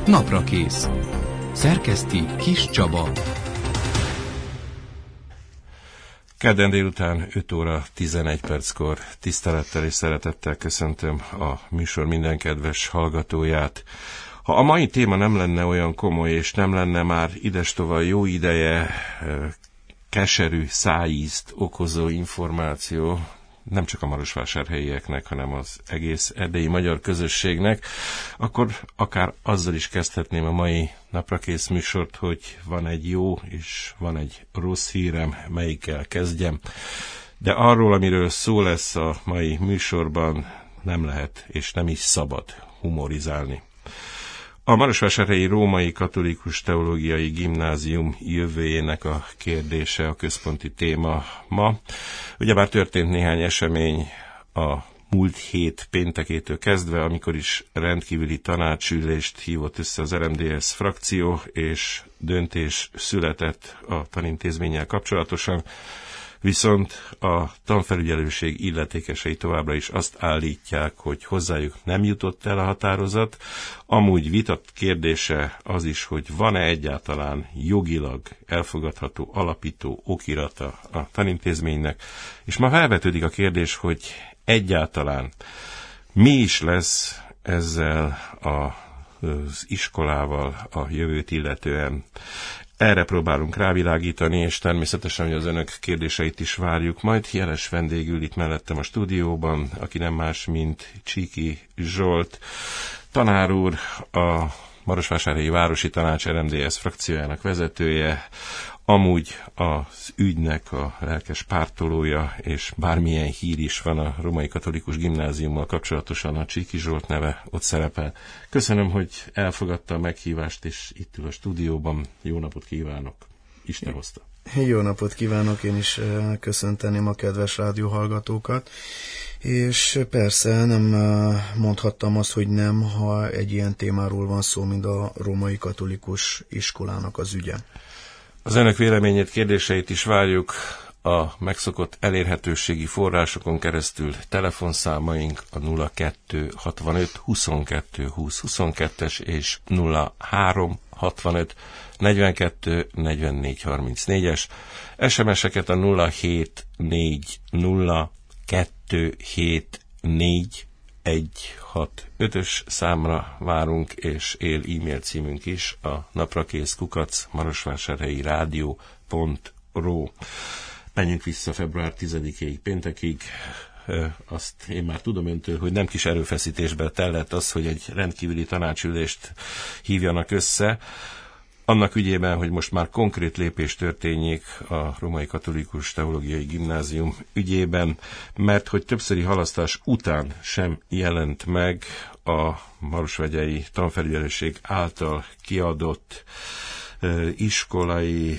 Naprakész. Szerkeszti Kis Csaba. Kedden délután 5 óra 11 perckor tisztelettel és szeretettel köszöntöm a műsor minden kedves hallgatóját. Ha a mai téma nem lenne olyan komoly, és nem lenne már idestova jó ideje keserű szájízt okozó információ, nem csak a marosvásárhelyieknek, hanem az egész erdélyi magyar közösségnek, akkor akár azzal is kezdhetném a mai naprakész műsort, hogy van egy jó és van egy rossz hírem, melyikkel kezdjem. De arról, amiről szó lesz a mai műsorban, nem lehet és nem is szabad humorizálni. A Marosvásárhelyi Római Katolikus Teológiai Gimnázium jövőjének a kérdése a központi téma ma. Ugyebár történt néhány esemény a múlt hét péntekétől kezdve, amikor is rendkívüli tanácsülést hívott össze az RMDSZ frakció, és döntés született a tanintézménnyel kapcsolatosan. Viszont a tanfelügyelőség illetékesei továbbra is azt állítják, hogy hozzájuk nem jutott el a határozat. Amúgy vitat kérdése az is, hogy van-e egyáltalán jogilag elfogadható alapító okirata a tanintézménynek. És ma felvetődik a kérdés, hogy egyáltalán mi is lesz ezzel az iskolával a jövőt illetően. Erre próbálunk rávilágítani, és természetesen, hogy az önök kérdéseit is várjuk. Majd jeles vendégül itt mellettem a stúdióban, aki nem más, mint Csíki Zsolt, tanár úr, a Marosvásárhelyi Városi Tanács RMDSZ frakciójának vezetője, amúgy az ügynek a lelkes pártolója, és bármilyen hír is van a Római Katolikus Gimnáziummal kapcsolatosan, a Csíki Zsolt neve ott szerepel. Köszönöm, hogy elfogadta a meghívást, és itt ül a stúdióban. Jó napot kívánok! Isten hozta! Jó napot kívánok! Én is köszönteném a kedves rádióhallgatókat. És persze nem mondhattam azt, hogy nem, ha egy ilyen témáról van szó, mint a Római Katolikus Iskolának az ügye. Az önök véleményét, kérdéseit is várjuk a megszokott elérhetőségi forrásokon keresztül. Telefonszámaink a 0265 22 20 22-es és 0365 42 44 34-es. SMS-eket a 0740 274 165-ös számra várunk, és él e-mail címünk is a naprakész@marosvásárhelyi-rádió.ru. Menjünk vissza február 10-ig péntekig. Azt én már tudom öntől, hogy nem kis erőfeszítésbe tellett az, hogy egy rendkívüli tanácsülést hívjanak össze, annak ügyében, hogy most már konkrét lépés történjék a Római Katolikus Teológiai Gimnázium ügyében, mert hogy többszöri halasztás után sem jelent meg a Marosvegyei Tanfelügyelőség által kiadott iskolai,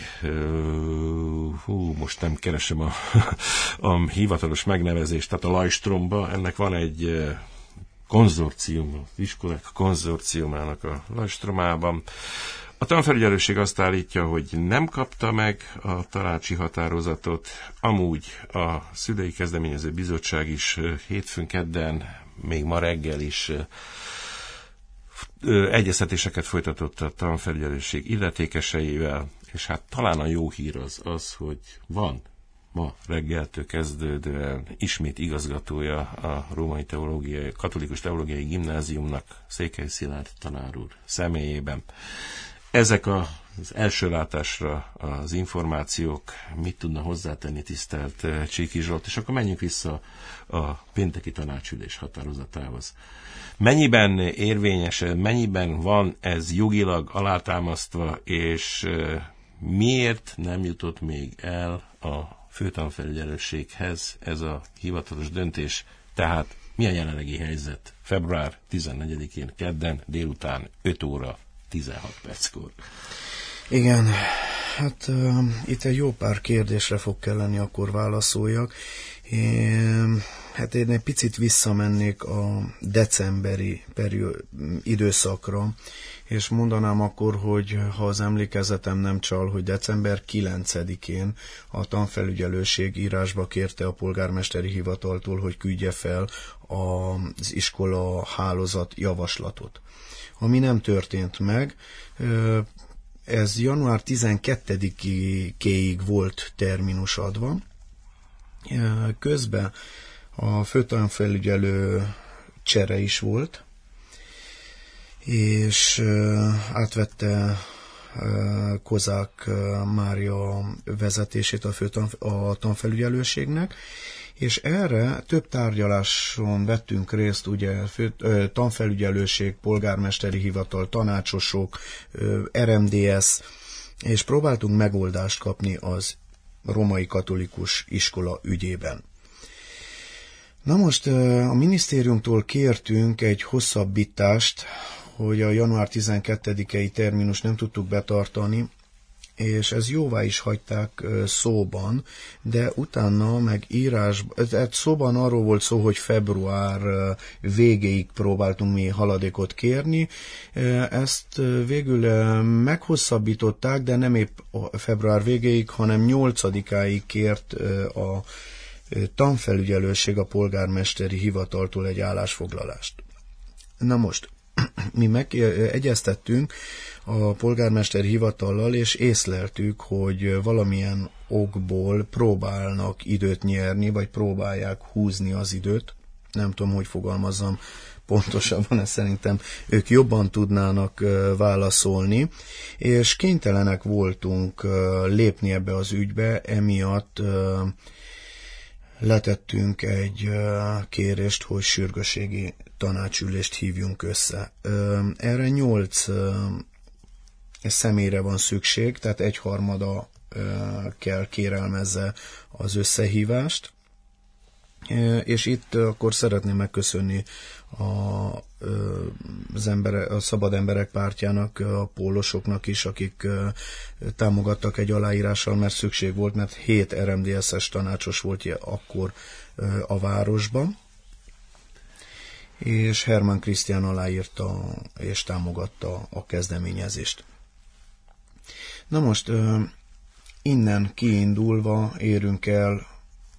most nem keresem a hivatalos megnevezést, tehát a Lajstromba, ennek van egy konzorcium, az iskolák konzorciumának a Lajstromában. A tanfelügyelőség azt állítja, hogy nem kapta meg a tanácsi határozatot, amúgy a Szülői Kezdeményező Bizottság is hétfőn, kedden, még ma reggel is egyeztetéseket folytatott a tanfelügyelőség illetékeseivel, és hát talán a jó hír az, hogy van ma reggeltől kezdődően ismét igazgatója a Római Katolikus Teológiai Gimnáziumnak, Székely Szilárd tanár úr személyében. Ezek az első látásra az információk, mit tudna hozzátenni tisztelt Csíki Zsolt, és akkor menjünk vissza a pénteki tanácsülés határozatához. Mennyiben érvényes, mennyiben van ez jogilag alátámasztva, és miért nem jutott még el a főtanfelügyelőséghez ez a hivatalos döntés, tehát mi a jelenlegi helyzet február 14-én kedden délután 5 óra 16 perckor. Igen, hát itt egy jó pár kérdésre fog kelleni akkor válaszoljak, Hát én egy picit visszamennék a decemberi időszakra, és mondanám akkor, hogy ha az emlékezetem nem csal, hogy december 9-én a tanfelügyelőség írásba kérte a polgármesteri hivataltól, hogy küldje fel az iskola hálózat javaslatot. Ami nem történt meg, ez január 12-éig volt terminus adva. Közben a főtanfelügyelő csere is volt, és átvette Kozák Mária vezetését a tanfelügyelőségnek, és erre több tárgyaláson vettünk részt, ugye tanfelügyelőség, polgármesteri hivatal, tanácsosok, RMDS, és próbáltunk megoldást kapni az romai katolikus iskola ügyében. Na most a minisztériumtól kértünk egy hosszabbítást, hogy a január 12-i terminus nem tudtuk betartani, és ez jóvá is hagyták szóban, de utána meg írásban, szóban arról volt szó, hogy február végéig próbáltunk mi haladékot kérni. Ezt végül meghosszabbították, de nem épp február végéig, hanem 8-áig kért a tanfelügyelőség a polgármesteri hivataltól egy állásfoglalást. Na most, mi megegyeztettünk a polgármesteri hivatallal, és észleltük, hogy valamilyen okból próbálnak időt nyerni, vagy próbálják húzni az időt. Nem tudom, hogy fogalmazzam pontosabban, ezt szerintem ők jobban tudnának válaszolni, és kénytelenek voltunk lépni ebbe az ügybe, emiatt letettünk egy kérést, hogy sürgősségi tanácsülést hívjunk össze. Erre 8 személyre van szükség, tehát 1/3 kell kérelmezze az összehívást, és itt akkor szeretném megköszönni a Szabad Emberek Pártjának, a pólosoknak is, akik támogattak egy aláírással, mert szükség volt, mert 7 RMDSZ-es tanácsos volt akkor a városban, és Hermann Krisztián aláírta és támogatta a kezdeményezést. Na most innen kiindulva érünk el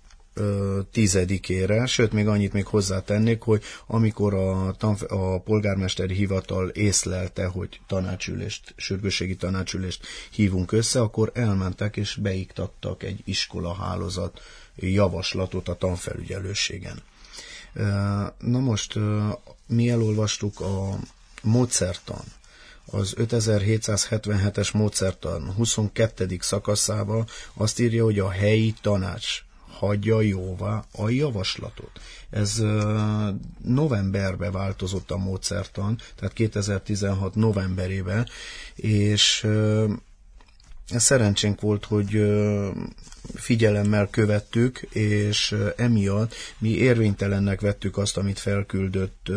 10-ére, sőt, még annyit még hozzátennék, hogy amikor a polgármesteri hivatal észlelte, hogy sürgősségi tanácsülést hívunk össze, akkor elmentek és beiktattak egy iskolahálózat javaslatot a tanfelügyelőségen. Na most mi elolvastuk a módszertan, az 5777-es módszertan 22. szakaszában azt írja, hogy a helyi tanács hagyja jóvá a javaslatot. Ez novemberben változott a módszertan, tehát 2016 novemberében, és szerencsénk volt, hogy figyelemmel követtük, és emiatt mi érvénytelennek vettük azt, amit felküldött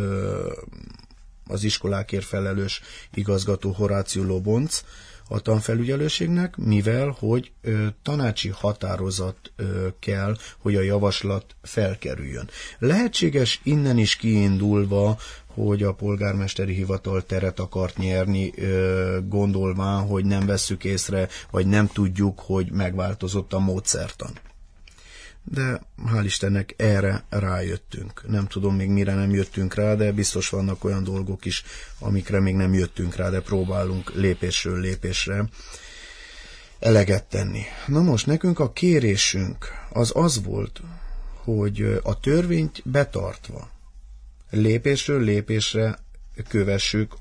az iskolákért felelős igazgató Horácio Lobonc a tanfelügyelőségnek, mivel hogy tanácsi határozat kell, hogy a javaslat felkerüljön. Lehetséges innen is kiindulva, hogy a polgármesteri hivatal teret akart nyerni, gondolván, hogy nem vesszük észre, vagy nem tudjuk, hogy megváltozott a módszertan. De hál' Istennek erre rájöttünk. Nem tudom még mire nem jöttünk rá, de biztos vannak olyan dolgok is, amikre még nem jöttünk rá, de próbálunk lépésről lépésre eleget tenni. Na most nekünk a kérésünk az volt, hogy a törvényt betartva lépésről lépésre kövessük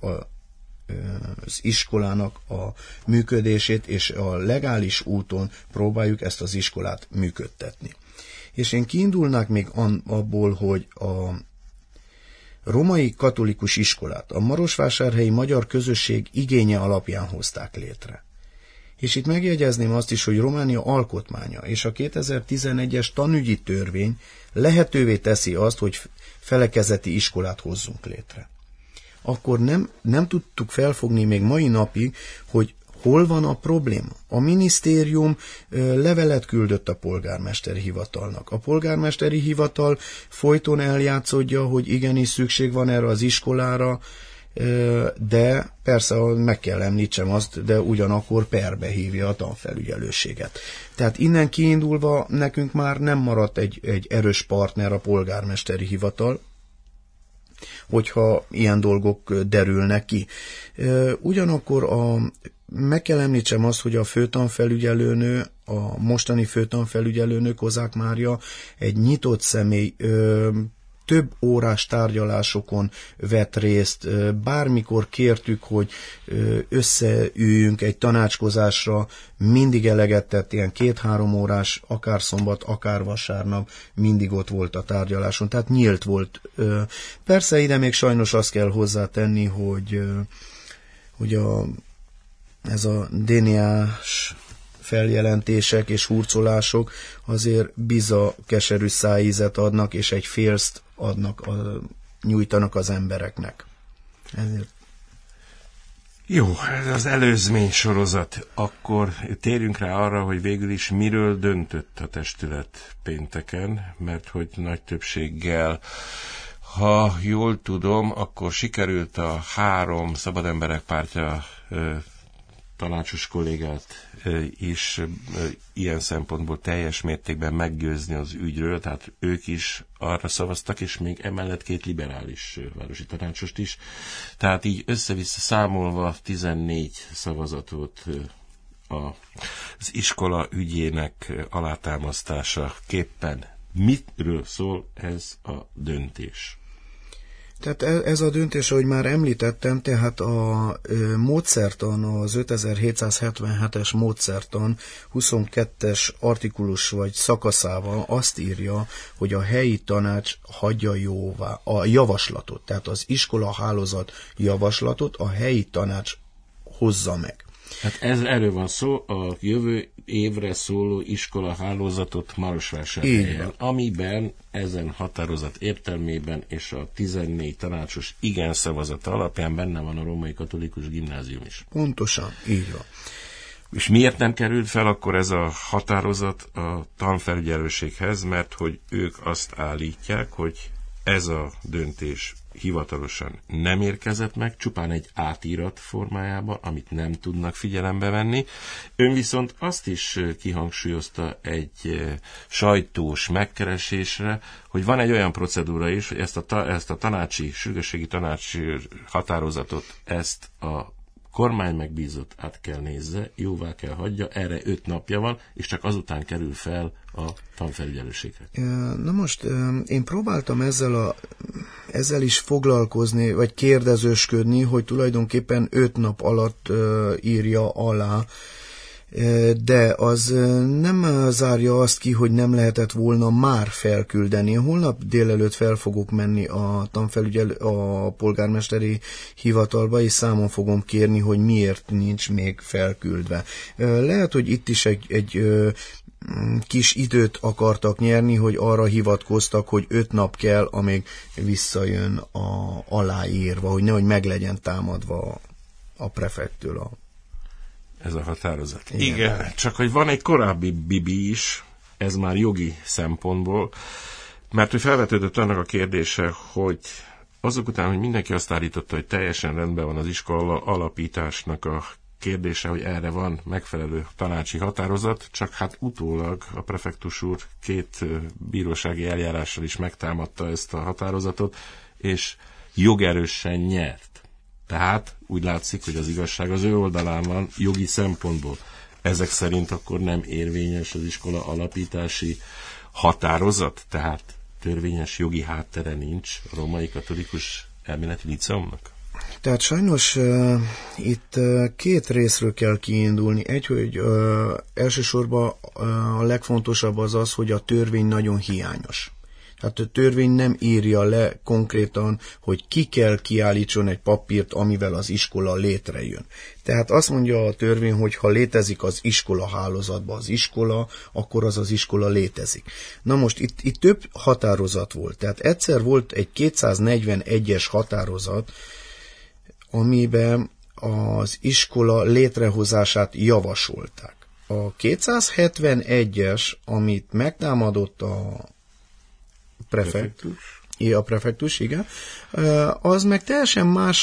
az iskolának a működését, és a legális úton próbáljuk ezt az iskolát működtetni. És én kiindulnák még abból, hogy a romai katolikus iskolát a marosvásárhelyi magyar közösség igénye alapján hozták létre. És itt megjegyezném azt is, hogy Románia alkotmánya és a 2011-es tanügyi törvény lehetővé teszi azt, hogy felekezeti iskolát hozzunk létre. Akkor nem tudtuk felfogni még mai napig, hogy Hol van a probléma? A minisztérium levelet küldött a polgármesteri hivatalnak. A polgármesteri hivatal folyton eljátszódja, hogy igenis szükség van erre az iskolára, de persze meg kell említsem azt, de ugyanakkor perbe hívja a tanfelügyelőséget. Tehát innen kiindulva nekünk már nem maradt egy erős partner a polgármesteri hivatal, hogyha ilyen dolgok derülnek ki. Ugyanakkor meg kell említsem azt, hogy a főtanfelügyelőnő, a mostani főtanfelügyelőnő, Kozák Mária egy nyitott személy, több órás tárgyalásokon vett részt, bármikor kértük, hogy összeüljünk egy tanácskozásra, mindig eleget tett, ilyen 2-3 órás, akár szombat, akár vasárnap, mindig ott volt a tárgyaláson, tehát nyílt volt. Persze ide még sajnos azt kell hozzátenni, hogy ez a DNA-s feljelentések és hurcolások azért biza keserű szájízet adnak, és egy félszt nyújtanak az embereknek. Ezért. Jó, ez az előzmény sorozat. Akkor térjünk rá arra, hogy végül is miről döntött a testület pénteken, mert hogy nagy többséggel, ha jól tudom, akkor sikerült a 3 Szabad Emberek Pártja tanácsos kollégát is ilyen szempontból teljes mértékben meggyőzni az ügyről, tehát ők is arra szavaztak, és még emellett 2 liberális városi tanácsost is. Tehát így össze-vissza számolva 14 szavazatot az iskola ügyének alátámasztása képpen. Mitről szól ez a döntés? Tehát ez a döntés, ahogy már említettem, tehát a módszertan, az 5777-es módszertan 22-es artikulus vagy szakaszával azt írja, hogy a helyi tanács hagyja jóvá a javaslatot, tehát az iskolahálózat javaslatot a helyi tanács hozza meg. Hát erről van szó, a jövő évre szóló iskolahálózatot Marosvásárhelyen, amiben ezen határozat értelmében és a 14 tanácsos igen szavazata alapján benne van a római katolikus gimnázium is. Pontosan, így van. És miért nem került fel akkor ez a határozat a tanfelügyelőséghez? Mert hogy ők azt állítják, hogy ez a döntés hivatalosan nem érkezett meg, csupán egy átírat formájában, amit nem tudnak figyelembe venni. Ön viszont azt is kihangsúlyozta egy sajtós megkeresésre, hogy van egy olyan procedúra is, hogy ezt a tanácsi, sürgősségi tanácsi határozatot, ezt a kormány megbízott át kell nézze, jóvá kell hagyja, erre 5 napja van, és csak azután kerül fel a tanfelügyelőségre. Na most én próbáltam ezzel is foglalkozni, vagy kérdezősködni, hogy tulajdonképpen 5 nap alatt írja alá, de az nem zárja azt ki, hogy nem lehetett volna már felküldeni. Holnap délelőtt fel fogok menni a polgármesteri hivatalba, és számon fogom kérni, hogy miért nincs még felküldve. Lehet, hogy itt is egy kis időt akartak nyerni, hogy arra hivatkoztak, hogy 5 nap kell, amíg visszajön aláírva, hogy nehogy meg legyen támadva a prefektől ez a határozat. Igen, csak hogy van egy korábbi bibi is, ez már jogi szempontból, mert hogy felvetődött annak a kérdése, hogy azok után, hogy mindenki azt állította, hogy teljesen rendben van az iskola alapításnak a kérdése, hogy erre van megfelelő tanácsi határozat, csak hát utólag a prefektus úr 2 bírósági eljárással is megtámadta ezt a határozatot, és jogerősen nyert. Tehát úgy látszik, hogy az igazság az ő oldalán van jogi szempontból. Ezek szerint akkor nem érvényes az iskola alapítási határozat, tehát törvényes jogi háttere nincs a római katolikus elméleti liceumnak? Tehát sajnos itt 2 részről kell kiindulni. Egy, hogy elsősorban a legfontosabb az, hogy a törvény nagyon hiányos. Tehát a törvény nem írja le konkrétan, hogy ki kell kiállítson egy papírt, amivel az iskola létrejön. Tehát azt mondja a törvény, hogy ha létezik az iskola hálózatban az iskola, akkor az iskola létezik. Na most itt több határozat volt. Tehát egyszer volt egy 241-es határozat, amiben az iskola létrehozását javasolták. A 271-es, amit megtámadott a prefektus, igen, az meg teljesen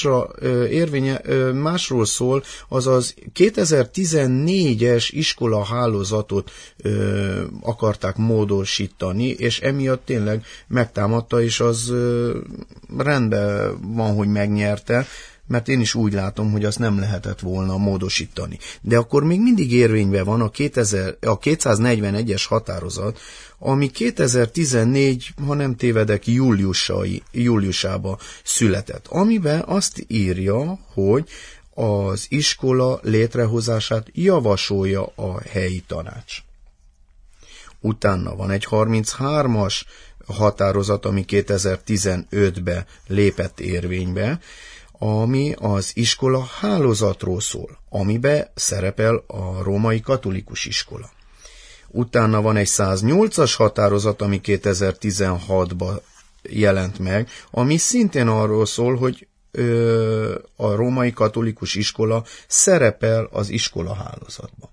másról szól, azaz 2014-es iskolahálózatot akarták módosítani, és emiatt tényleg megtámadta, és az rendben van, hogy megnyerte, mert én is úgy látom, hogy azt nem lehetett volna módosítani. De akkor még mindig érvényben van a 241-es határozat, ami 2014, ha nem tévedek, júliusába született, amiben azt írja, hogy az iskola létrehozását javasolja a helyi tanács. Utána van egy 33-as határozat, ami 2015-ben lépett érvénybe, ami az iskola hálózatról szól, amiben szerepel a római katolikus iskola. Utána van egy 108-as határozat, ami 2016-ban jelent meg, ami szintén arról szól, hogy a római katolikus iskola szerepel az iskola hálózatban.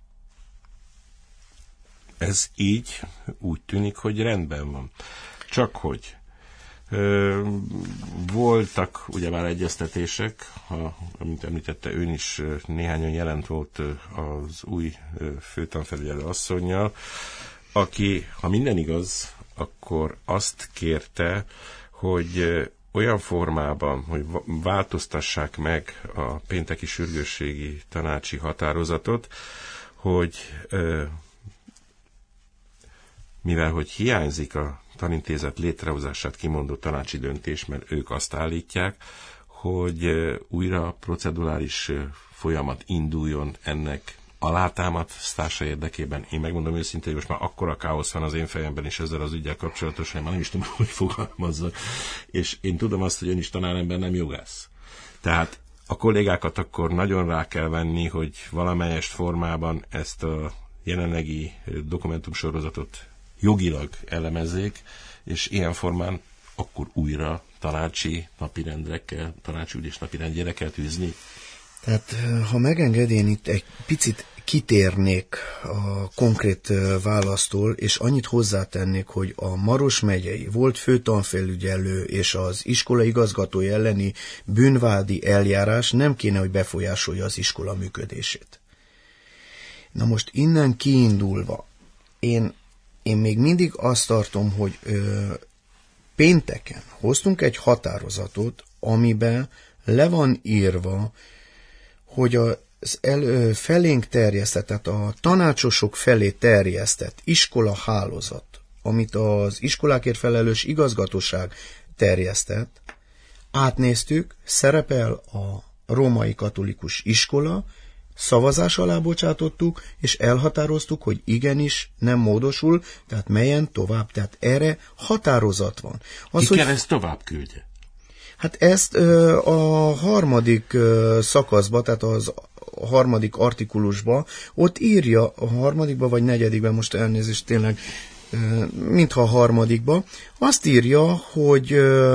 Ez így úgy tűnik, hogy rendben van. Csak hogy voltak ugyebár egyeztetések, amit említette ön is, néhányan jelent volt az új főtanfelügyelő asszonnyal, aki, ha minden igaz, akkor azt kérte, hogy olyan formában, hogy változtassák meg a pénteki sürgősségi tanácsi határozatot, hogy mivel hogy hiányzik a tanintézet létrehozását kimondó tanácsi döntés, mert ők azt állítják, hogy újra procedurális folyamat induljon ennek alátámasztása érdekében. Én megmondom őszintén, hogy most már akkora káosz van az én fejemben is ezzel az ügyel kapcsolatos, hogy már nem is tudom, hogy fogalmazzak. És én tudom azt, hogy ön is tanárember, nem jogász. Tehát a kollégákat akkor nagyon rá kell venni, hogy valamelyest formában ezt a jelenlegi dokumentumsorozatot jogilag elemezzék, és ilyen formán akkor újra tanácsi ülés napirendjére kell tűzni. Tehát, ha megenged, én itt egy picit kitérnék a konkrét választól, és annyit hozzátennék, hogy a Maros megyei volt főtanfelügyelő és az iskola igazgatója elleni bűnvádi eljárás nem kéne, hogy befolyásolja az iskola működését. Na most innen kiindulva, én még mindig azt tartom, hogy pénteken hoztunk egy határozatot, amiben le van írva, hogy az felénk terjesztett, tehát a tanácsosok felé terjesztett iskola hálózat, amit az iskolákért felelős igazgatóság terjesztett, átnéztük, szerepel a római katolikus iskola, szavazás alá bocsátottuk, és elhatároztuk, hogy igenis nem módosul, tehát melyen tovább, tehát erre határozat van. Ki kell ezt tovább küldje? Hát ezt a harmadik szakaszba, tehát az a harmadik artikulusba, ott írja, a harmadikba vagy negyedikben, most elnézést tényleg, mintha a harmadikba, azt írja, hogy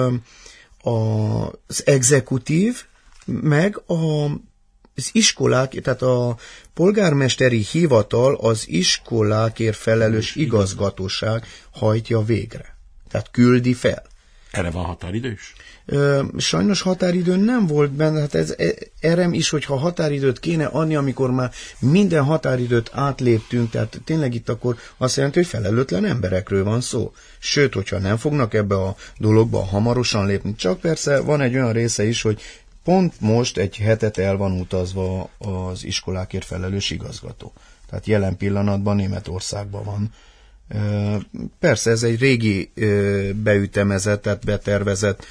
az exekutív, meg az iskolák, tehát a polgármesteri hivatal az iskolákért felelős igazgatóság hajtja végre. Tehát küldi fel. Erre van határidő is? Sajnos határidő nem volt benne, hát ez erre is, hogyha határidőt kéne adni, amikor már minden határidőt átléptünk, tehát tényleg itt akkor azt jelenti, hogy felelőtlen emberekről van szó. Sőt, hogyha nem fognak ebbe a dologba hamarosan lépni. Csak persze van egy olyan része is, hogy pont most egy hetet el van utazva az iskolákért felelős igazgató. Tehát jelen pillanatban Németországban van. Persze ez egy régi beütemezett, tehát betervezett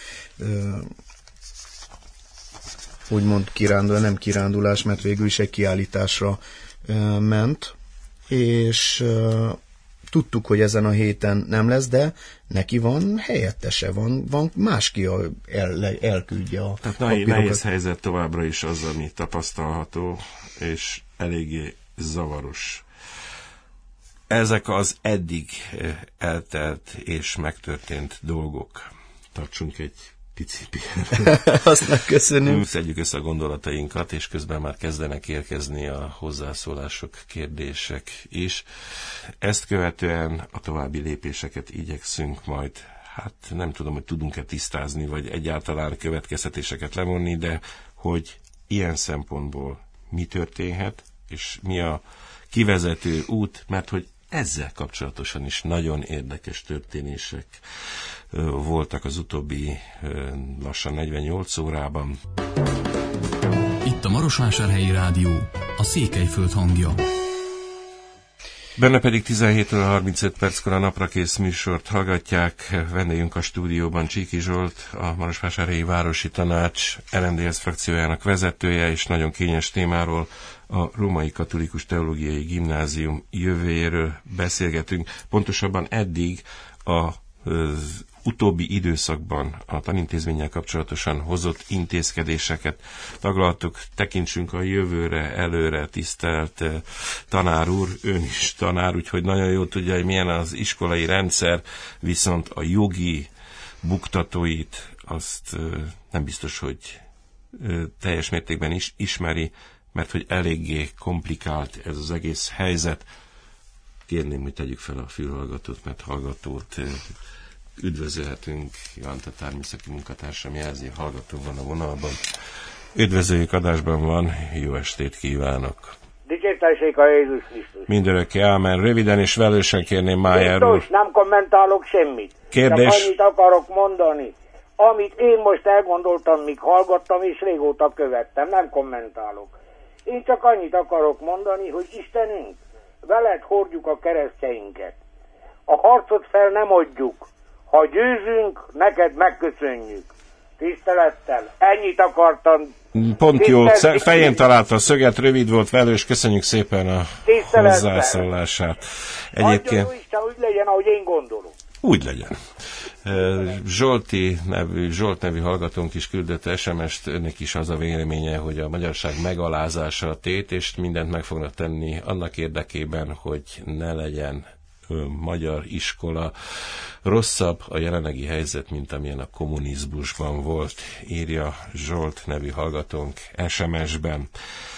úgymond nem kirándulás, mert végül is egy kiállításra ment, és tudtuk, hogy ezen a héten nem lesz, de neki van helyettese, van más, ki elküldje a tehát nehéz helyzet továbbra is az, ami tapasztalható, és eléggé zavaros. Ezek az eddig eltelt és megtörtént dolgok. Tartsunk egy pici Azt megköszönöm. Szedjük össze a gondolatainkat, és közben már kezdenek érkezni a hozzászólások, kérdések is. Ezt követően a további lépéseket igyekszünk majd, hát nem tudom, hogy tudunk-e tisztázni, vagy egyáltalán következtetéseket levonni, de hogy ilyen szempontból mi történhet, és mi a kivezető út, mert hogy ezzel kapcsolatosan is nagyon érdekes történések voltak az utóbbi lassan 48 órában. Itt a Marosvásárhelyi Rádió, a Székelyföld hangja. Benne pedig 17 óra 35 perckor a Naprakész műsort hallgatják. Vendégünk a stúdióban Csíky Zsolt, a Marosvásárhelyi Városi Tanács RMDSZ frakciójának vezetője, és nagyon kényes témáról, a Római Katolikus Teológiai Gimnázium jövőjéről beszélgetünk. Pontosabban eddig az utóbbi időszakban a tanintézménnyel kapcsolatosan hozott intézkedéseket taglaltuk. Tekintsünk a jövőre, előre, tisztelt tanár úr, ön is tanár, úgyhogy nagyon jól tudja, hogy milyen az iskolai rendszer, viszont a jogi buktatóit azt nem biztos, hogy teljes mértékben is ismeri, mert hogy eléggé komplikált ez az egész helyzet. Kérném, hogy tegyük fel a fülhallgatót, mert hallgatót üdvözölhetünk. Iván Tatár műszaki munkatársam jelzi, hallgató van a vonalban. Üdvözöljük, adásban van, jó estét kívánok! Dicsértessék a Jézus Krisztus! Mindörökké, ámen. Röviden és velősen kérném Májer úr. Biztos, nem kommentálok semmit. Kérdés. Csak annyit akarok mondani, amit én most elgondoltam, míg hallgattam, és régóta követtem, nem kommentálok. Én csak annyit akarok mondani, hogy Istenünk, veled hordjuk a keresztjeinket. A harcot fel nem adjuk. Ha győzünk, neked megköszönjük. Tisztelettel. Ennyit akartam. Pont jó, fején találta a szöget, rövid volt, velős, köszönjük szépen a hozzászólását. Egyébként... Adjon Isten, úgy legyen, ahogy én gondolom. Úgy legyen. Zsolt nevű hallgatónk is küldött SMS-t, önnek is az a véleménye, hogy a magyarság megalázása a tét, és mindent meg fognak tenni annak érdekében, hogy ne legyen magyar iskola. Rosszabb a jelenlegi helyzet, mint amilyen a kommunizmusban volt, írja Zsolt nevű hallgatónk SMS-ben.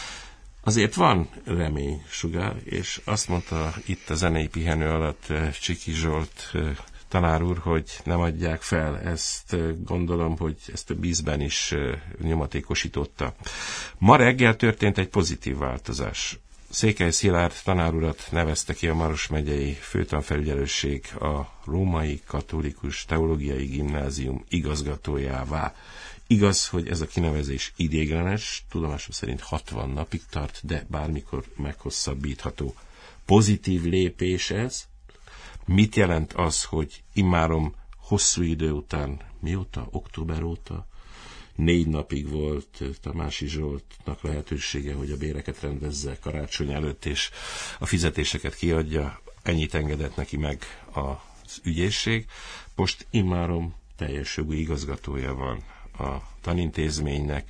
Azért van reménysugár, és azt mondta itt a zenei pihenő alatt Csiki Zsolt tanár úr, hogy nem adják fel. Ezt gondolom, hogy ezt a ízben is nyomatékosította. Ma reggel történt egy pozitív változás. Székely Szilárd tanárurat nevezte ki a Maros megyei főtanfelügyelőség a Római Katolikus Teológiai Gimnázium igazgatójává. Igaz, hogy ez a kinevezés ideiglenes, tudomásom szerint 60 napig tart, de bármikor meghosszabbítható. Pozitív lépés ez. Mit jelent az, hogy immáron hosszú idő után, mióta? Október óta? 4 napig volt Tamási Zsoltnak lehetősége, hogy a béreket rendezze karácsony előtt, és a fizetéseket kiadja. Ennyit engedett neki meg az ügyészség. Most immáron teljes jogú igazgatója van a tanintézménynek,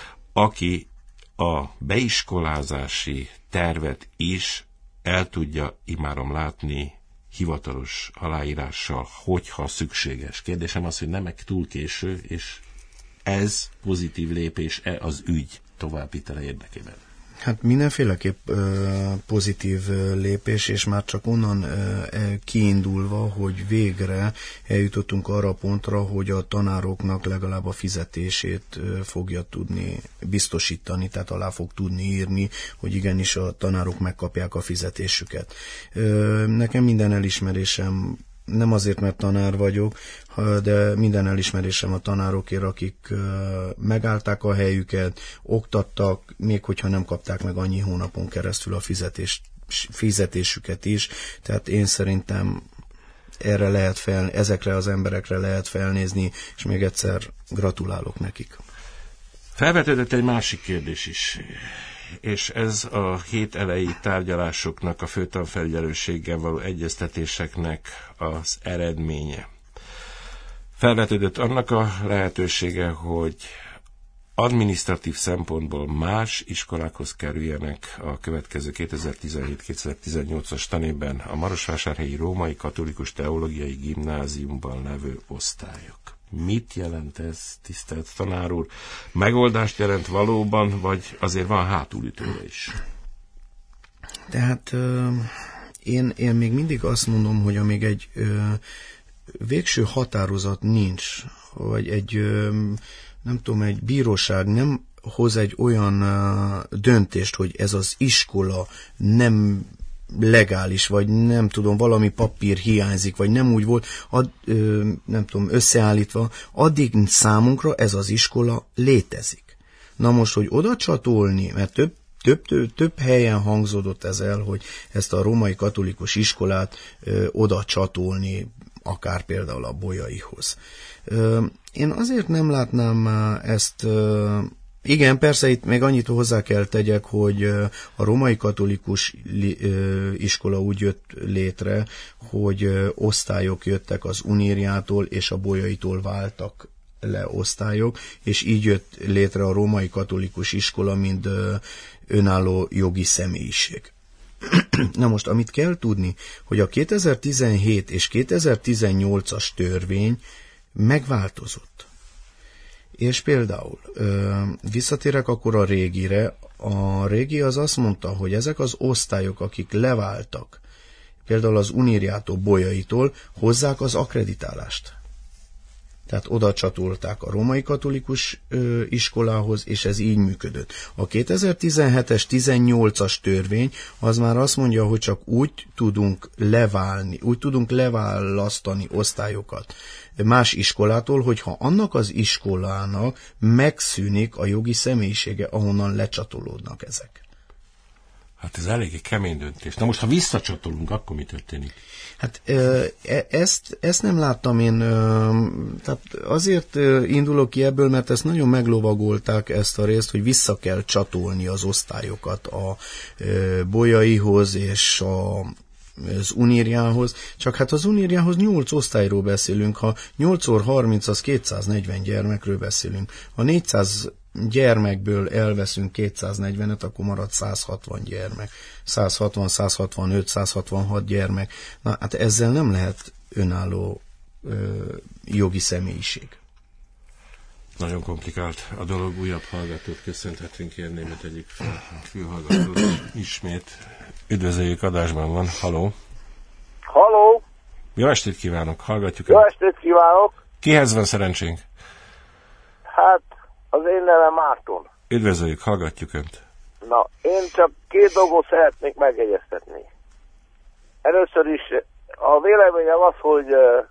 aki a beiskolázási tervet is el tudja immáron látni hivatalos aláírással, hogyha szükséges. Kérdésem az, hogy nem túl késő, és ez pozitív lépés-e az ügy továbbvitele érdekében? Hát mindenféleképp pozitív lépés, és már csak onnan kiindulva, hogy végre eljutottunk arra a pontra, hogy a tanároknak legalább a fizetését fogja tudni biztosítani, tehát alá fog tudni írni, hogy igenis a tanárok megkapják a fizetésüket. Nekem minden elismerésem, nem azért, mert tanár vagyok, de minden elismerésem a tanárokért, akik megállták a helyüket, oktattak, még hogyha nem kapták meg annyi hónapon keresztül a fizetésüket is. Tehát én szerintem ezekre az emberekre lehet felnézni, és még egyszer gratulálok nekik. Felvetődött egy másik kérdés is, és ez a hét elejé tárgyalásoknak, a főtanfelügyelőséggel való egyeztetéseknek az eredménye. Felvetődött annak a lehetősége, hogy adminisztratív szempontból más iskolákhoz kerüljenek a következő 2017-2018-as tanévben a Marosvásárhelyi Római Katolikus Teológiai Gimnáziumban levő osztályok. Mit jelent ez, tisztelt tanár úr? Megoldást jelent valóban, vagy azért van hátulütője is? Tehát én még mindig azt mondom, hogy amíg egy végső határozat nincs, vagy egy bíróság nem hoz egy olyan döntést, hogy ez az iskola nem legális, vagy nem tudom, valami papír hiányzik, vagy nem úgy volt, összeállítva, addig számunkra ez az iskola létezik. Na most, hogy oda csatolni, mert több helyen hangzódott ez el, hogy ezt a római katolikus iskolát oda csatolni, akár például a Bolyaihoz. Én azért nem látnám ezt. Igen, persze itt még annyit hozzá kell tegyek, hogy a római katolikus iskola úgy jött létre, hogy osztályok jöttek az Unériától és a Bolyaitól váltak le osztályok, és így jött létre a római katolikus iskola, mint önálló jogi személyiség. Na most, amit kell tudni, hogy a 2017 és 2018-as törvény megváltozott. És például visszatérek akkor a régire, a régi az azt mondta, hogy ezek az osztályok, akik leváltak, például az Unériától, Bolyaitól, hozzák az akkreditálást. Tehát oda csatolták a római katolikus iskolához, és ez így működött. A 2017-es, 18-as törvény az már azt mondja, hogy csak úgy tudunk leválasztani osztályokat más iskolától, hogyha annak az iskolának megszűnik a jogi személyisége, ahonnan lecsatolódnak ezek. Hát ez eléggé kemény döntés. Na most, ha visszacsatolunk, akkor mi történik? Hát ezt nem láttam én, tehát azért indulok ki ebből, mert ezt nagyon meglovagolták ezt a részt, hogy vissza kell csatolni az osztályokat a Bolyaihoz és az Unériához, csak hát az Unériához 8 osztályról beszélünk, ha 8x30 az 240 gyermekről beszélünk. Ha 400 gyermekből elveszünk 240-et, akkor marad 160 gyermek. 160, 165, 166 gyermek. Na, hát ezzel nem lehet önálló jogi személyiség. Nagyon komplikált a dolog, újabb hallgatót köszönhetünk, kérném, hogy tegyük fel a fülhallgatót ismét. Üdvözöljük, adásban van. Haló! Haló! Jó estét kívánok, hallgatjuk. Jó estét kívánok! Kihez van szerencsénk? Hát, az én nevem Márton. Üdvözöljük, hallgatjuk Önt. Na, én csak 2 dolgot szeretnék megjegyeztetni. Először is a véleményem az, hogy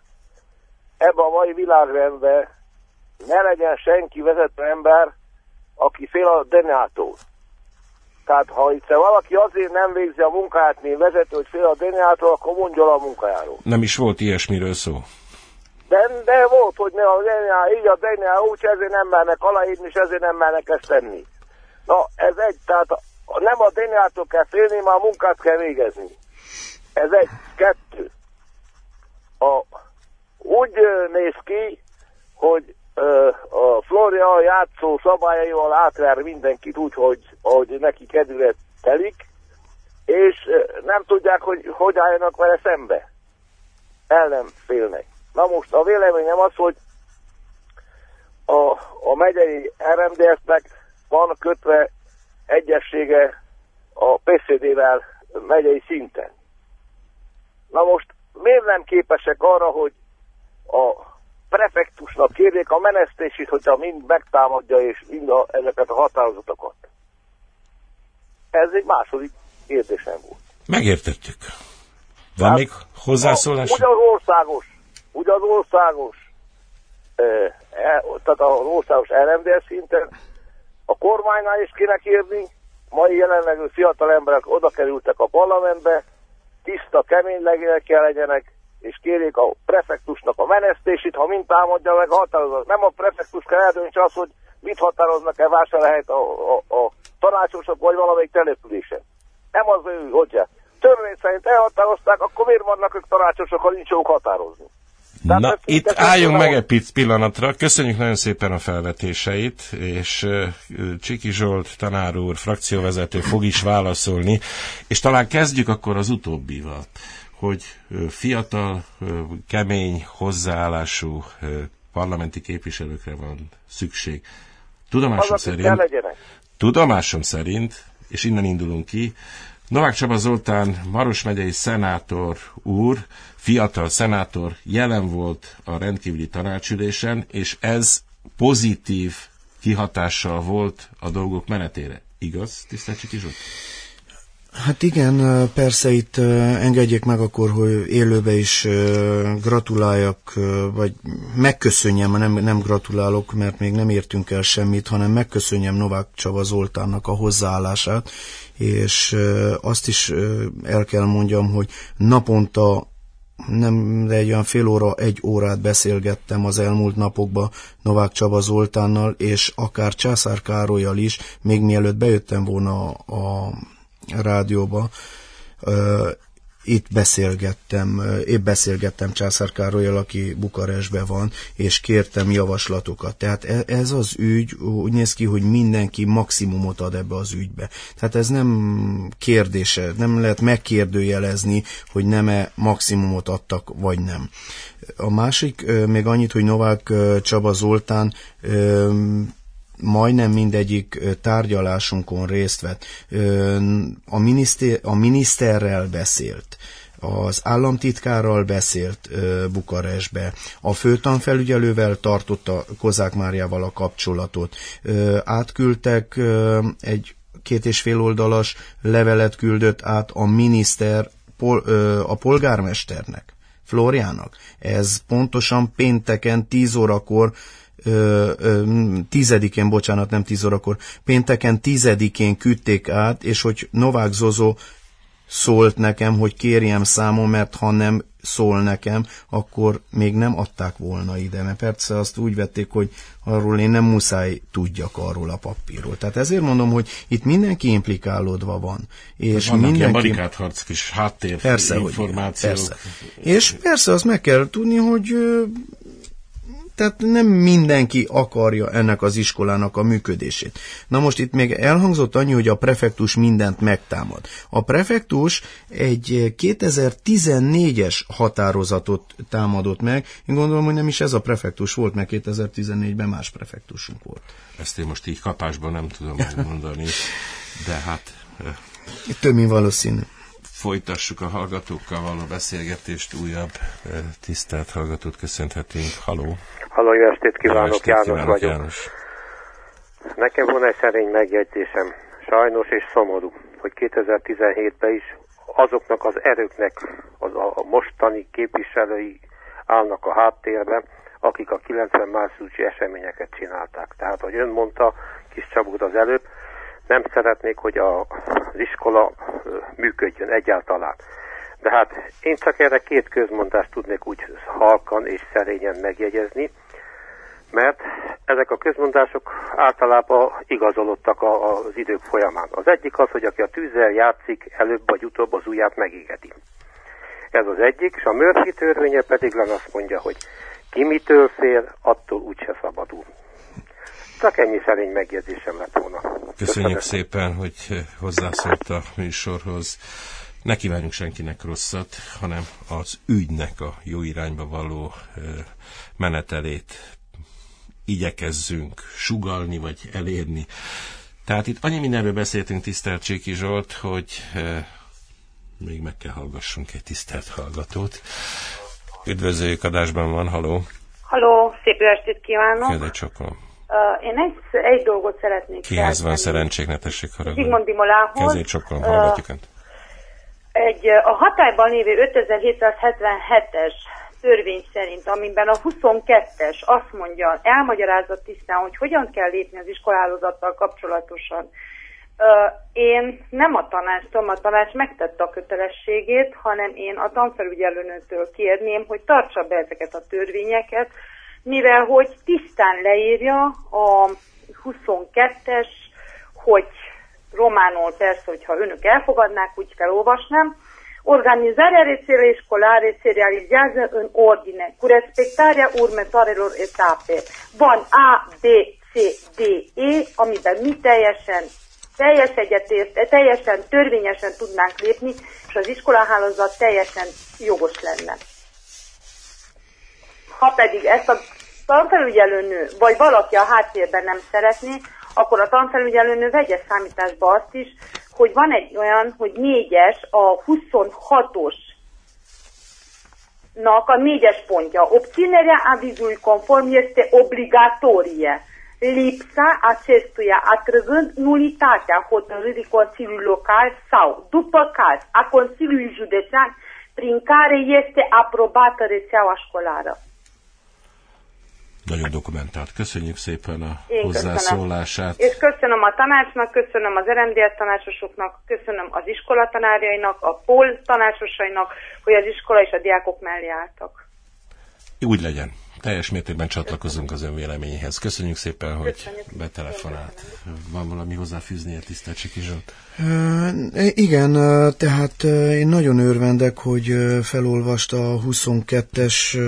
ebben a mai világrendben ne legyen senki vezető ember, aki fél a Deniától. Tehát ha itt valaki azért nem végzi a munkáját, mint vezető, hogy fél a Deniától, akkor mondja a munkájáról. Nem is volt ilyesmiről szó. De volt, hogy ne a Deniá, így a Deniá úgy, ezért nem mernek aláírni, és ezért nem mernek ezt tenni. Na, ez egy, tehát nem a Deniától kell félni, már a munkát kell végezni. Ez egy, 2. Úgy néz ki, hogy a Floria játszó szabályaival átver mindenkit úgy, hogy neki kedvére telik, és nem tudják, hogy álljanak vele szembe. El nem félnek. Na most a véleményem az, hogy a megyei RMDS-nek van kötve egyessége a PCD-vel megyei szinten. Na most miért nem képesek arra, hogy a prefektusnak kérjék a menesztését, hogyha mind megtámadja és mind ezeket a határozatokat? Ez egy második kérdésem volt. Megértettük. Van még hozzászólás? Ugye az országos, tehát az országos RMDS szinten a kormánynál is kéne kérni, mai jelenlegű fiatal emberek oda kerültek a parlamentbe, tiszta, kemény legények kell legyenek, és kérjék a prefektusnak a menesztését, ha mind támadja meg a határozat. Nem a prefektus kell eldöntse azt, hogy mit határoznak-e vásárhelyet a tanácsosok vagy valamelyik településen. Nem az ő, hogyha törvény szerint elhatározták, akkor miért vannak ők tanácsosok, ha nincs jók határozni? Tehát na, itt álljunk meg egy pillanatra. Köszönjük nagyon szépen a felvetéseit, és Csiki Zsolt tanár úr, frakcióvezető fog is válaszolni, és talán kezdjük akkor az utóbbival, hogy fiatal, kemény, hozzáállású parlamenti képviselőkre van szükség. Tudomásom szerint, és innen indulunk ki, Novák Csaba Zoltán Maros megyei szenátor úr, fiatal szenátor jelen volt a rendkívüli tanácsülésen, és ez pozitív kihatással volt a dolgok menetére. Igaz, tisztelt Csiki Zsolt? Hát igen, persze itt engedjék meg akkor, hogy élőbe is gratuláljak, vagy megköszönjem, nem gratulálok, mert még nem értünk el semmit, hanem megköszönjem Novák Csaba Zoltánnak a hozzáállását, és azt is el kell mondjam, hogy naponta nem, de egy olyan fél óra, egy órát beszélgettem az elmúlt napokban Novák Csaba Zoltánnal, és akár Császár Károlyal is, még mielőtt bejöttem volna a rádióba, épp beszélgettem Császár Károlyal, aki Bukarestben van, és kértem javaslatokat. Tehát ez az ügy úgy néz ki, hogy mindenki maximumot ad ebbe az ügybe. Tehát ez nem kérdése, nem lehet megkérdőjelezni, hogy nem-e maximumot adtak, vagy nem. A másik, még annyit, hogy Novák Csaba Zoltán majdnem mindegyik tárgyalásunkon részt vett. A miniszterrel beszélt, az államtitkárral beszélt Bukarestbe, a főtanfelügyelővel tartotta Kozák Máriával a kapcsolatot. Átküldtek egy 2,5 oldalas levelet küldött át a miniszter a polgármesternek, Flóriának. Ez pontosan pénteken 10 órakor pénteken 10-én küldték át, és hogy Novák Zozó szólt nekem, hogy kérjem számon, mert ha nem szól nekem, akkor még nem adták volna ide, mert persze azt úgy vették, hogy arról én nem muszáj tudjak arról a papírról. Tehát ezért mondom, hogy itt mindenki implikálódva van. És vannak mindenki... ilyen barikádharc kis háttér információk. Persze. És persze azt meg kell tudni, hogy tehát nem mindenki akarja ennek az iskolának a működését. Na most itt még elhangzott annyi, hogy a prefektus mindent megtámad. A prefektus egy 2014-es határozatot támadott meg. Én gondolom, hogy nem is ez a prefektus volt, mert 2014-ben más prefektusunk volt. Ezt én most így kapásban nem tudom megmondani, de hát... Több, mint valószínű. Folytassuk a hallgatókkal való beszélgetést, újabb tisztelt hallgatót köszönhetünk. Halló! Halló, jó estét kívánok, estét János kívánok, vagyok. János. Nekem van egy szerény megjegyzésem, sajnos és szomorú, hogy 2017-ben is azoknak az erőknek a mostani képviselői állnak a háttérben, akik a 90 márciusi eseményeket csinálták. Tehát, ahogy ön mondta, Kis Csabúr az előbb, nem szeretnék, hogy az iskola működjön egyáltalán. De hát én csak erre 2 közmondást tudnék úgy halkan és szerényen megjegyezni, mert ezek a közmondások általában igazolódtak az idők folyamán. Az egyik az, hogy aki a tűzzel játszik, előbb vagy utóbb az ujját megégeti. Ez az egyik, és a Murphy törvénye pedig azt mondja, hogy ki mitől fél, attól úgyse szabadul. Csak ennyi szerény megjegyzésem lett volna. Köszönjük szépen, hogy hozzászólt a műsorhoz. Ne kívánjunk senkinek rosszat, hanem az ügynek a jó irányba való menetelét igyekezzünk sugallni vagy elérni. Tehát itt annyi mindenről beszéltünk, tisztelt Cséki Zsolt, hogy még meg kell hallgassunk egy tisztelt hallgatót. Üdvözöljük, adásban van, halló! Halló, szép estét kívánok! Kérde csokom. Én egy dolgot szeretnék Kihez van szerencsék, ne tessék haragudni. Zsigmond Dimolához. Kezét csokom, hallgatjuk önt. A hatályban lévő 5777-es törvény szerint, amiben a 22-es azt mondja, elmagyarázza tisztán, hogy hogyan kell lépni az iskolálózattal kapcsolatosan. Én nem a tanács megtette a kötelességét, hanem én a tanfelügyelőnőtől kérném, hogy tartsa be ezeket a törvényeket, mivel hogy tisztán leírja a 22-es, hogy románul persze, hogyha önök elfogadnák, úgy felolvasnám, organizzarea rețelei școlare se realizează în ordine, cu respectarea următoarelor etape. Van A, B, C, D, E, amiben mi teljesen törvényesen tudnánk lépni, és az iskolahálózat teljesen jogos lenne. Ha pedig ezt a tanfelügyelőnő, vagy valaki a háttérben nem szeretné, akkor a tanfelügyelőnő vegye számításba azt is, hogy van egy olyan, hogy 4-es, a 26-osnak a 4-es pontja. Obținerea avizului conform este obligatorie. Lipsa acestuia atrăgând nulitatea hotărârii Consiliului Local sau, după caz, a Consiliului Județean prin care este aprobată rețeaua școlară. Nagyon dokumentált. Köszönjük szépen a hozzászólását. És köszönöm a tanácsnak, köszönöm az RMDS tanácsosoknak, köszönöm az iskola tanárjainak, a POL tanácsosainak, hogy az iskola és a diákok mellé álltak. Úgy legyen. Teljes mértékben csatlakozunk az ön véleményéhez. Köszönjük szépen, hogy betelefonált. Van valami hozzáfűznie, tisztelt Csiki Zsolt? Igen, tehát én nagyon örvendek, hogy felolvasta a 22-es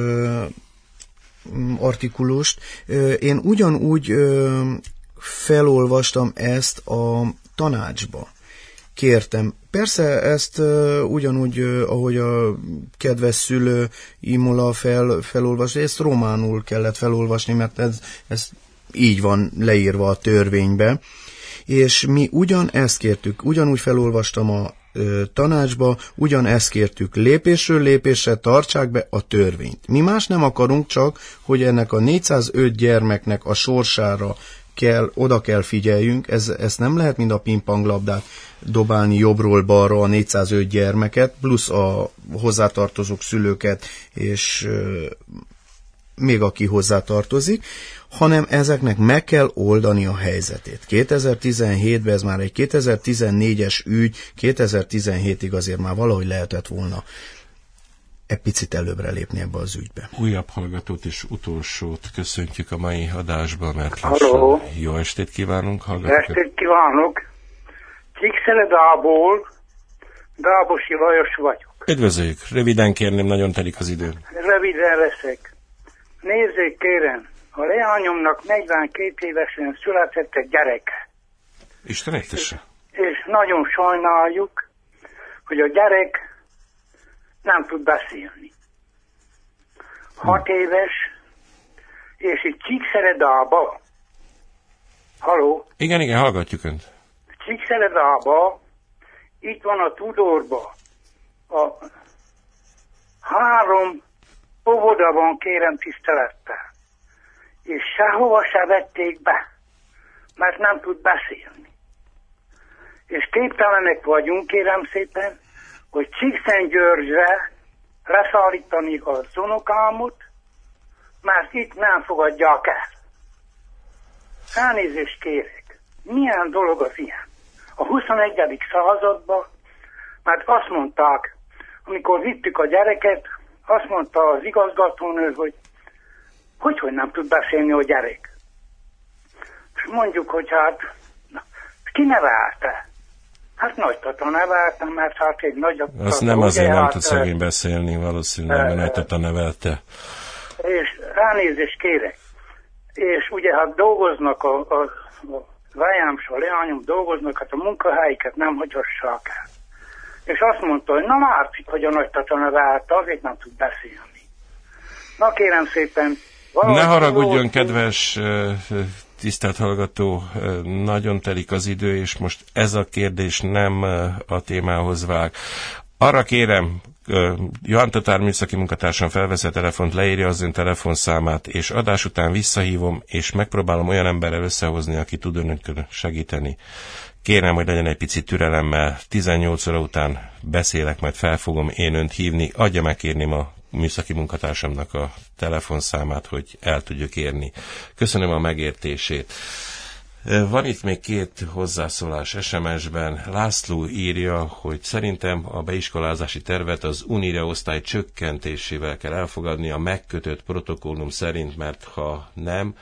artikulust. Én ugyanúgy felolvastam ezt a tanácsba. Kértem. Persze ezt ugyanúgy, ahogy a kedves szülő Imola felolvasni, ezt románul kellett felolvasni, mert ez így van leírva a törvénybe. És mi ugyanezt kértük, ugyanúgy felolvastam a tanácsba, ugyanezt kértük, lépésről lépésre tartsák be a törvényt. Mi más nem akarunk, csak hogy ennek a 405 gyermeknek a sorsára oda kell figyeljünk, ezt nem lehet mind a pingponglabdát dobálni jobbról balra a 405 gyermeket, plusz a hozzátartozók szülőket, és még aki hozzátartozik, hanem ezeknek meg kell oldani a helyzetét. 2017-ben ez már egy 2014-es ügy, 2017-ig azért már valahogy lehetett volna egy picit előbbre lépni ebbe az ügybe. Újabb hallgatót és utolsót köszöntjük a mai adásban, mert lassan jó estét kívánunk, hallgatók. Estét kívánok! Csíkszeledából Dábosi Lajos vagyok. Üdvözöljük! Röviden kérném, nagyon telik az idő. Röviden leszek. Nézzék kérem, a leányomnak 42 évesen született egy gyereke. Isten értesse. És nagyon sajnáljuk, hogy a gyerek nem tud beszélni. 6 éves, és itt Csíkszeredába. Halló? Igen, hallgatjuk Önt. Csíkszeredába, itt van a Tudorba, a 3 óvoda van, kérem tisztelettel. És sehova se vették be, mert nem tud beszélni. És képtelenek vagyunk, kérem szépen, hogy Csíkszentgyörgyre leszállítani az unokámot, mert itt nem fogadják el. Elnézést kérek. Milyen dolog az ilyen? A 21. században, mert azt mondták, amikor vittük a gyereket, azt mondta az igazgatónő, hogy nem tud beszélni a gyerek. És mondjuk, hogy hát, ki nevelte? Hát nagytata nevelte, mert hát egy nagyobb... Azt nem azért nem tud szegény beszélni, valószínűleg, mert nagytata nevelte. És elnézést kérek. És ugye hát dolgoznak a lányom és a leányom dolgoznak, hát a munkahelyiket nem hagyhassák el. És azt mondta, hogy na látszik, hogy a nagytata nevelte, azért nem tud beszélni. Na kérem szépen... Ne haragudjon, kedves tisztelt hallgató, nagyon telik az idő, és most ez a kérdés nem a témához vág. Arra kérem, Johann Tatár műszaki munkatársam felveszi a telefont, leírja az ön telefonszámát, és adás után visszahívom, és megpróbálom olyan emberrel összehozni, aki tud önökön segíteni. Kérem, hogy legyen egy picit türelemmel, 18 óra után beszélek, majd fel fogom én önt hívni, adja meg kérném a műszaki munkatársamnak a telefonszámát, hogy el tudjuk érni. Köszönöm a megértését. Van itt még 2 hozzászólás SMS-ben. László írja, hogy szerintem a beiskolázási tervet az Unire osztály csökkentésével kell elfogadni a megkötött protokollum szerint, mert ha nem,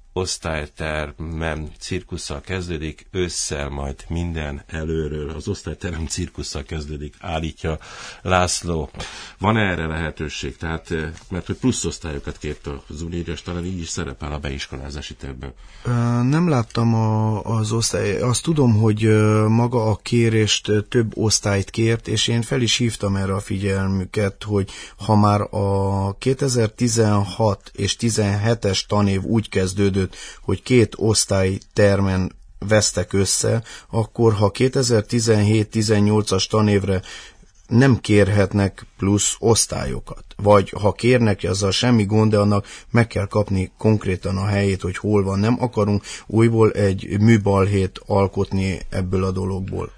osztálytermem cirkusszal kezdődik, ősszel majd minden előről. Az osztályterem cirkusszal kezdődik, állítja László. Van erre lehetőség? Tehát, mert hogy plusz osztályokat kért az Uniós, talán így is szerepel a beiskolázási tervben. Nem láttam az osztály. Azt tudom, hogy maga a kérést több osztályt kért, és én fel is hívtam erre a figyelmüket, hogy ha már a 2016 és 17-es tanév úgy kezdődött, hogy 2 osztálytermen vesztek össze, akkor ha 2017-18-as tanévre nem kérhetnek plusz osztályokat. Vagy ha kérnek, azzal semmi gond, de annak meg kell kapni konkrétan a helyét, hogy hol van. Nem akarunk újból egy műbalhét alkotni ebből a dologból.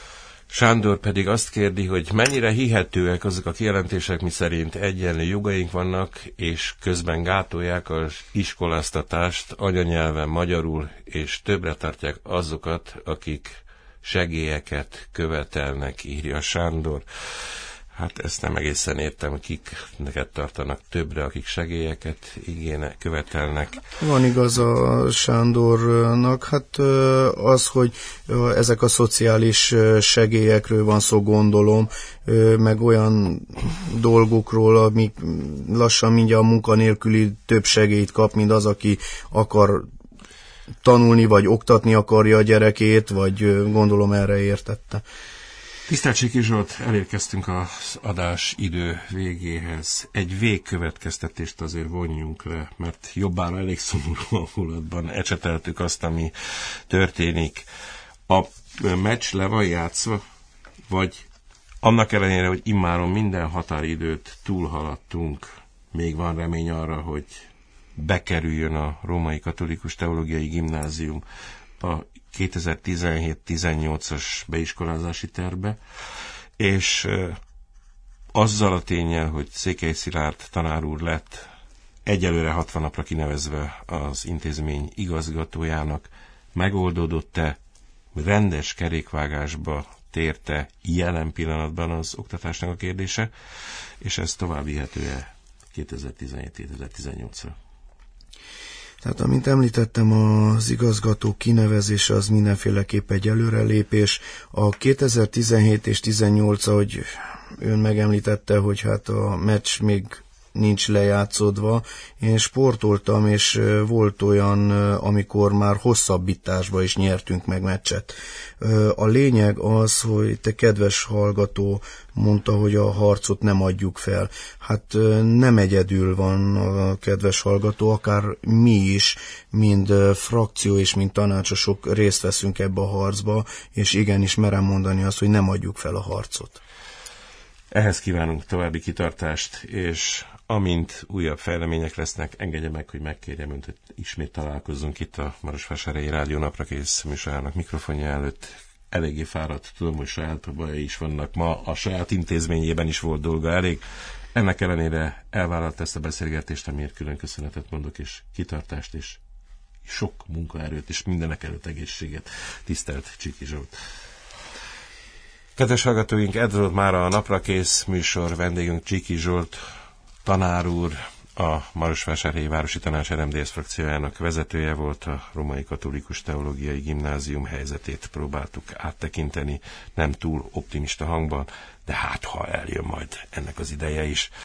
Sándor pedig azt kérdi, hogy mennyire hihetőek azok a kijelentések, miszerint egyenlő jogaink vannak, és közben gátolják az iskoláztatást anyanyelven magyarul, és többre tartják azokat, akik segélyeket követelnek, írja Sándor. Hát ezt nem egészen értem, hogy kik neked tartanak többre, akik segélyeket követelnek. Van igaz a Sándornak, hát az, hogy ezek a szociális segélyekről van szó, gondolom, meg olyan dolgokról, amik lassan mindjárt a munkanélküli több segélyt kap, mint az, aki akar tanulni, vagy oktatni akarja a gyerekét, vagy gondolom erre értette. Tisztelt Csiki Zsolt, elérkeztünk az adás idő végéhez. Egy végkövetkeztetést azért vonjunk le, mert jobbára elég szomorú hangulatban ecseteltük azt, ami történik. A meccs le van játszva, vagy annak ellenére, hogy immáron minden határidőt túlhaladtunk, még van remény arra, hogy bekerüljön a Római Katolikus Teológiai Gimnázium a 2017-18-as beiskolázási tervbe, és azzal a ténnyel, hogy Székely Szilárd tanár úr lett egyelőre 60 napra kinevezve az intézmény igazgatójának, megoldódott-e, rendes kerékvágásba térte jelen pillanatban az oktatásnak a kérdése, és ez tovább vihető-e 2017-2018-ra? Tehát, amint említettem, az igazgató kinevezése az mindenféleképp egy előrelépés. A 2017 és 18, ahogy ön megemlítette, hogy hát a meccs még nincs lejátszódva. Én sportoltam, és volt olyan, amikor már hosszabbításba is nyertünk meg meccset. A lényeg az, hogy te kedves hallgató mondta, hogy a harcot nem adjuk fel. Hát nem egyedül van a kedves hallgató, akár mi is, mind frakció és mind tanácsosok részt veszünk ebbe a harcba, és igenis merem mondani azt, hogy nem adjuk fel a harcot. Ehhez kívánunk további kitartást, és amint újabb fejlemények lesznek, engedje meg, hogy megkérjem önt, hogy ismét találkozzunk itt a Marosvásárhelyi Rádió Naprakész műsorának mikrofonja előtt. Eléggé fáradt, tudom, hogy saját bajai is vannak. Ma a saját intézményében is volt dolga elég. Ennek ellenére elvállalt ezt a beszélgetést, amiért külön köszönetet mondok, és kitartást, és sok munkaerőt, és mindenek előtt egészséget. Tisztelt Csiki Zsolt! Kedves hallgatóink, ez volt már a Naprakész műsor, vendégünk Csiki Zsolt tanár úr, a Marosvásárhelyi Városi Tanács RMDSZ frakciójának vezetője volt. A Római Katolikus Teológiai Gimnázium helyzetét próbáltuk áttekinteni, nem túl optimista hangban, de hát ha eljön majd ennek az ideje is.